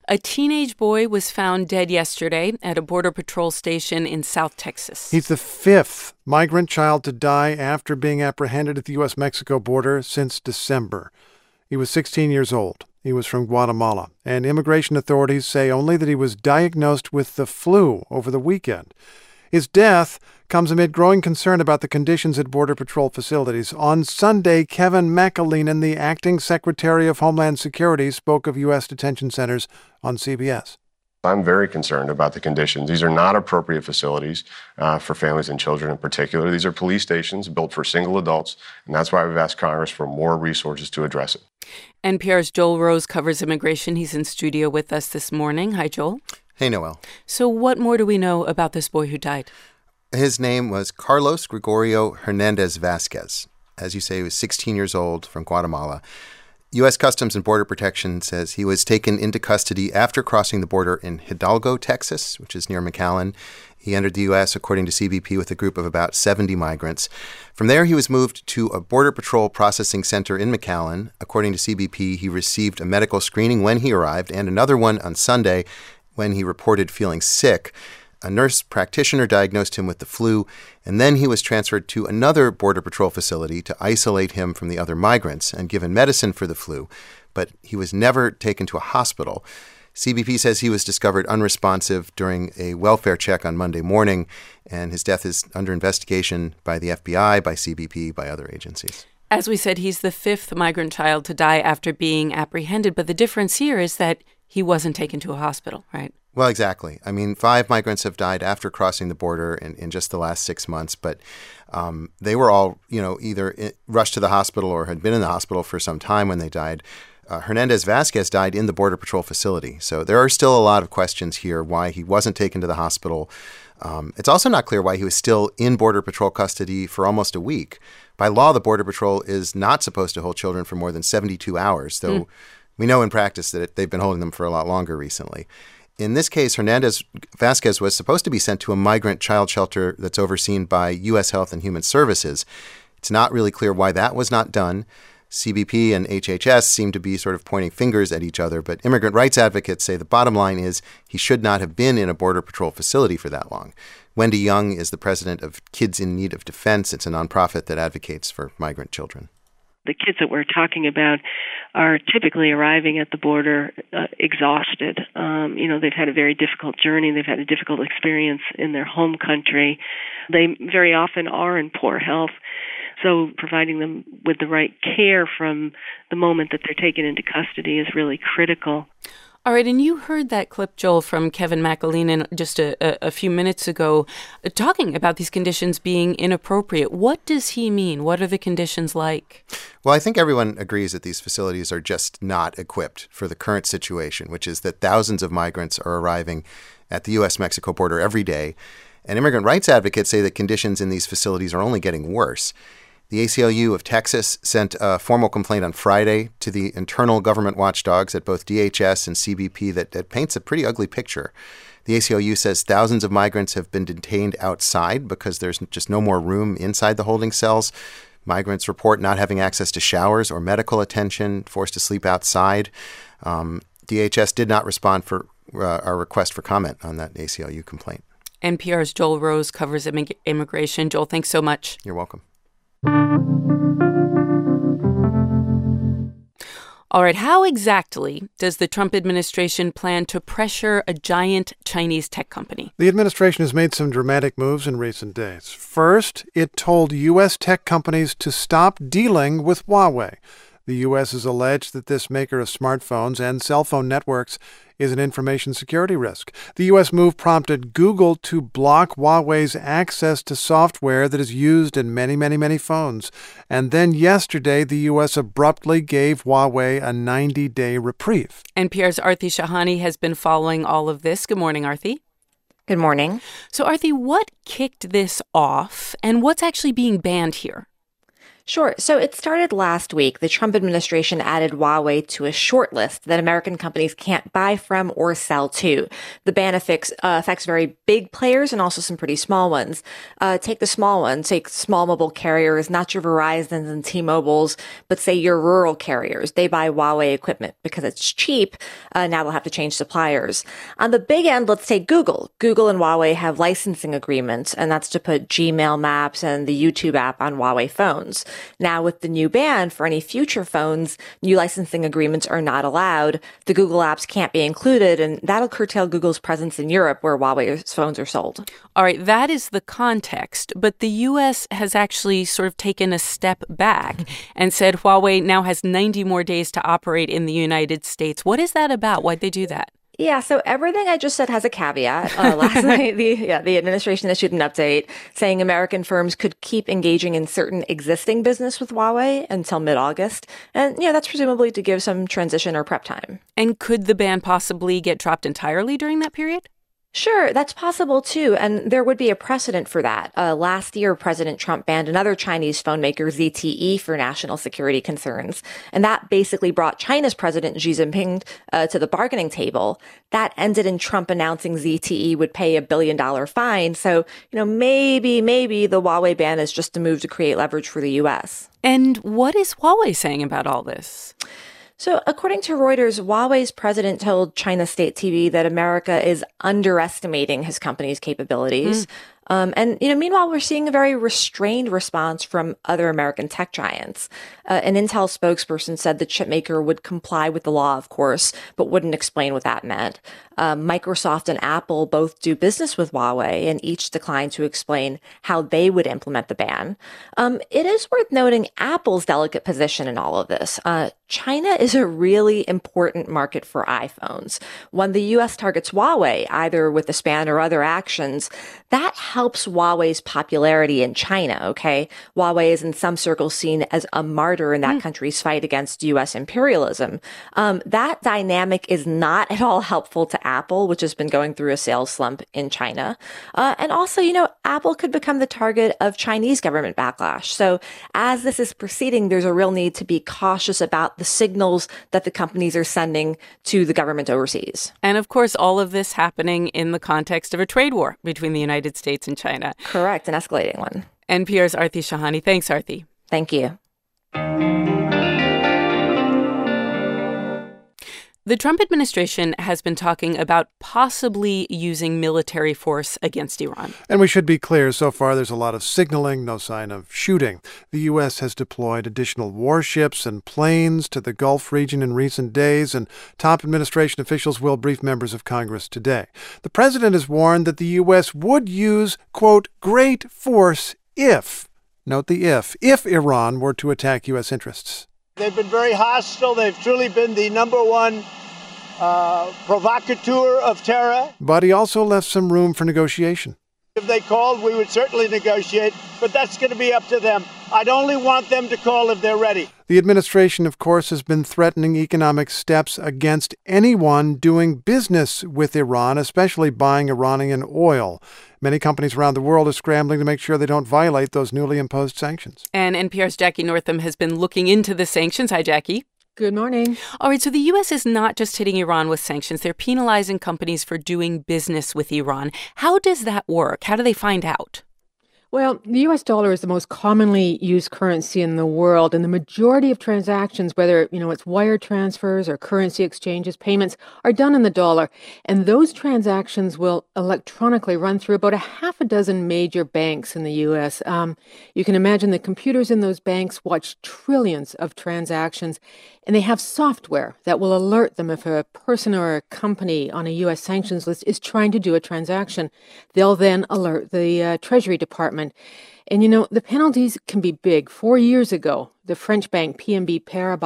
A teenage boy was found dead yesterday at a Border Patrol station in South Texas. He's the fifth migrant child to die after being apprehended at the U.S.-Mexico border since December. He was 16 years old. He was from Guatemala, and immigration authorities say only that he was diagnosed with the flu over the weekend. His death comes amid growing concern about the conditions at Border Patrol facilities. On Sunday, Kevin McAleenan, the acting Secretary of Homeland Security, spoke of U.S. detention centers on CBS. I'm very concerned about the conditions. These are not appropriate facilities for families and children in particular. These are police stations built for single adults, and that's why we've asked Congress for more resources to address it. NPR's Joel Rose covers immigration. He's in studio with us this morning. Hi, Joel. Hey, Noel. So what more do we know about this boy who died? His name was Carlos Gregorio Hernandez Vasquez. As you say, he was 16 years old, from Guatemala. U.S. Customs and Border Protection says he was taken into custody after crossing the border in Hidalgo, Texas, which is near McAllen. He entered the U.S., according to CBP, with a group of about 70 migrants. From there, he was moved to a Border Patrol processing center in McAllen. According to CBP, he received a medical screening when he arrived and another one on Sunday when he reported feeling sick. A nurse practitioner diagnosed him with the flu, and then he was transferred to another Border Patrol facility to isolate him from the other migrants and given medicine for the flu, but he was never taken to a hospital. CBP says he was discovered unresponsive during a welfare check on Monday morning, and his death is under investigation by the FBI, by CBP, by other agencies. As we said, he's the fifth migrant child to die after being apprehended, but the difference here is that he wasn't taken to a hospital, right? Well, exactly. I mean, 5 migrants have died after crossing the border in just the last 6 months, but they were all, either rushed to the hospital or had been in the hospital for some time when they died. Hernandez Vasquez died in the Border Patrol facility. So there are still a lot of questions here why he wasn't taken to the hospital. It's also not clear why he was still in Border Patrol custody for almost a week. By law, the Border Patrol is not supposed to hold children for more than 72 hours, though we know in practice that they've been holding them for a lot longer recently. In this case, Hernandez Vasquez was supposed to be sent to a migrant child shelter that's overseen by U.S. Health and Human Services. It's not really clear why that was not done. CBP and HHS seem to be sort of pointing fingers at each other, but immigrant rights advocates say the bottom line is he should not have been in a Border Patrol facility for that long. Wendy Young is the president of Kids in Need of Defense. It's a nonprofit that advocates for migrant children. The kids that we're talking about are typically arriving at the border exhausted. They've had a very difficult journey. They've had a difficult experience in their home country. They very often are in poor health. So providing them with the right care from the moment that they're taken into custody is really critical. All right, and you heard that clip, Joel, from Kevin McAleenan just a few minutes ago, talking about these conditions being inappropriate. What does he mean? What are the conditions like? Well, I think everyone agrees that these facilities are just not equipped for the current situation, which is that thousands of migrants are arriving at the U.S.-Mexico border every day. And immigrant rights advocates say that conditions in these facilities are only getting worse. The ACLU of Texas sent a formal complaint on Friday to the internal government watchdogs at both DHS and CBP that paints a pretty ugly picture. The ACLU says thousands of migrants have been detained outside because there's just no more room inside the holding cells. Migrants report not having access to showers or medical attention, forced to sleep outside. DHS did not respond for our request for comment on that ACLU complaint. NPR's Joel Rose covers immigration. Joel, thanks so much. You're welcome. All right, how exactly does the Trump administration plan to pressure a giant Chinese tech company? The administration has made some dramatic moves in recent days. First, it told U.S. tech companies to stop dealing with Huawei. The U.S. has alleged that this maker of smartphones and cell phone networks is an information security risk. The U.S. move prompted Google to block Huawei's access to software that is used in many, many, many phones. And then yesterday, the U.S. abruptly gave Huawei a 90-day reprieve. NPR's Aarti Shahani has been following all of this. Good morning, Aarti. Good morning. So, Aarti, what kicked this off, and what's actually being banned here? Sure. So it started last week. The Trump administration added Huawei to a short list that American companies can't buy from or sell to. The ban affects very big players and also some pretty small ones. Take the small ones, take small mobile carriers, not your Verizons and T-Mobiles, but say your rural carriers. They buy Huawei equipment because it's cheap. Now they'll have to change suppliers. On the big end, let's take Google. Google and Huawei have licensing agreements, and that's to put Gmail, Maps, and the YouTube app on Huawei phones. Now, with the new ban for any future phones, new licensing agreements are not allowed. The Google apps can't be included, and that'll curtail Google's presence in Europe where Huawei's phones are sold. All right, that is the context. But the U.S. has actually sort of taken a step back and said Huawei now has 90 more days to operate in the United States. What is that about? Why'd they do that? Yeah, so everything I just said has a caveat. Last night, the administration issued an update saying American firms could keep engaging in certain existing business with Huawei until mid-August. And, that's presumably to give some transition or prep time. And could the ban possibly get dropped entirely during that period? Sure, that's possible too, and there would be a precedent for that. Last year, President Trump banned another Chinese phone maker, ZTE, for national security concerns, and that basically brought China's President Xi Jinping to the bargaining table. That ended in Trump announcing ZTE would pay a $1 billion fine. So, maybe the Huawei ban is just a move to create leverage for the U.S. And what is Huawei saying about all this? So according to Reuters, Huawei's president told China State TV that America is underestimating his company's capabilities. Meanwhile, we're seeing a very restrained response from other American tech giants. An Intel spokesperson said the chipmaker would comply with the law, of course, but wouldn't explain what that meant. Microsoft and Apple both do business with Huawei and each declined to explain how they would implement the ban. It is worth noting Apple's delicate position in all of this. China is a really important market for iPhones. When the U.S. targets Huawei, either with the ban or other actions, that helps Huawei's popularity in China, okay? Huawei is in some circles seen as a martyr in that country's fight against U.S. imperialism. That dynamic is not at all helpful to Apple, which has been going through a sales slump in China. And also, Apple could become the target of Chinese government backlash. So as this is proceeding, there's a real need to be cautious about the signals that the companies are sending to the government overseas. And of course, all of this happening in the context of a trade war between the United States and China. Correct, an escalating one. NPR's Aarti Shahani. Thanks, Aarti. Thank you. The Trump administration has been talking about possibly using military force against Iran. And we should be clear, so far there's a lot of signaling, no sign of shooting. The U.S. has deployed additional warships and planes to the Gulf region in recent days, and top administration officials will brief members of Congress today. The president has warned that the U.S. would use, quote, great force if, note the if Iran were to attack U.S. interests. They've been very hostile. They've truly been the number one provocateur of terror. But he also left some room for negotiation. If they called, we would certainly negotiate, but that's going to be up to them. I'd only want them to call if they're ready. The administration, of course, has been threatening economic steps against anyone doing business with Iran, especially buying Iranian oil. Many companies around the world are scrambling to make sure they don't violate those newly imposed sanctions. And NPR's Jackie Northam has been looking into the sanctions. Hi, Jackie. Good morning. All right, so the U.S. is not just hitting Iran with sanctions. They're penalizing companies for doing business with Iran. How does that work? How do they find out? Well, the U.S. dollar is the most commonly used currency in the world, and the majority of transactions, whether, it's wire transfers or currency exchanges, payments, are done in the dollar. And those transactions will electronically run through about a half a dozen major banks in the U.S. You can imagine the computers in those banks watch trillions of transactions, and they have software that will alert them if a person or a company on a U.S. sanctions list is trying to do a transaction. They'll then alert the Treasury Department. And, the penalties can be big. 4 years ago, the French bank BNP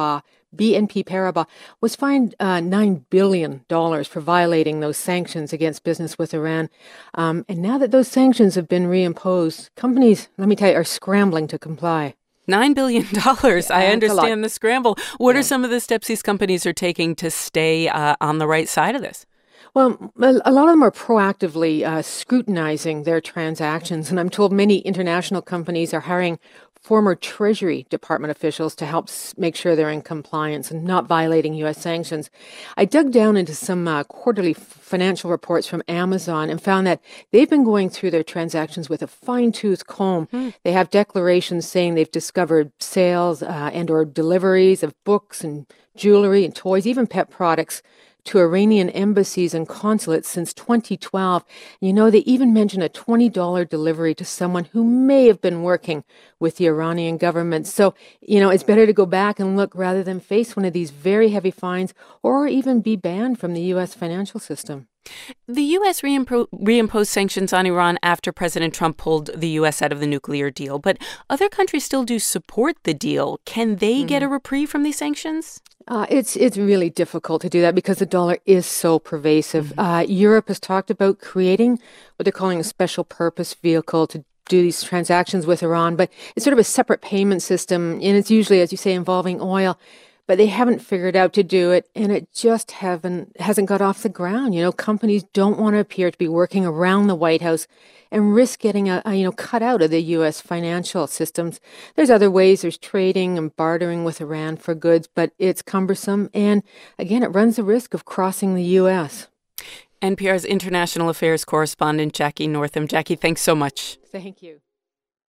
Paribas was fined $9 billion for violating those sanctions against business with Iran. And now that those sanctions have been reimposed, companies, let me tell you, are scrambling to comply. $9 billion. I understand the scramble. What are some of the steps these companies are taking to stay on the right side of this? Well, a lot of them are proactively scrutinizing their transactions, and I'm told many international companies are hiring former Treasury Department officials to help make sure they're in compliance and not violating U.S. sanctions. I dug down into some quarterly financial reports from Amazon and found that they've been going through their transactions with a fine-tooth comb. They have declarations saying they've discovered sales and or deliveries of books and jewelry and toys, even pet products, to Iranian embassies and consulates since 2012. You know, they even mentioned a $20 delivery to someone who may have been working with the Iranian government. So, you know, it's better to go back and look rather than face one of these very heavy fines or even be banned from the U.S. financial system. The U.S. reimposed sanctions on Iran after President Trump pulled the U.S. out of the nuclear deal, but other countries still do support the deal. Can they get a reprieve from these sanctions? It's really difficult to do that because the dollar is so pervasive. Europe has talked about creating what they're calling a special purpose vehicle to do these transactions with Iran, but it's sort of a separate payment system, and it's usually, as you say, involving oil. But they haven't figured out to do it, and it just hasn't got off the ground. You know, companies don't want to appear to be working around the White House and risk getting cut out of the U.S. financial systems. There's other ways. There's trading and bartering with Iran for goods, but it's cumbersome, and again, it runs the risk of crossing the U.S. NPR's international affairs correspondent Jackie Northam. Jackie, thanks so much. Thank you.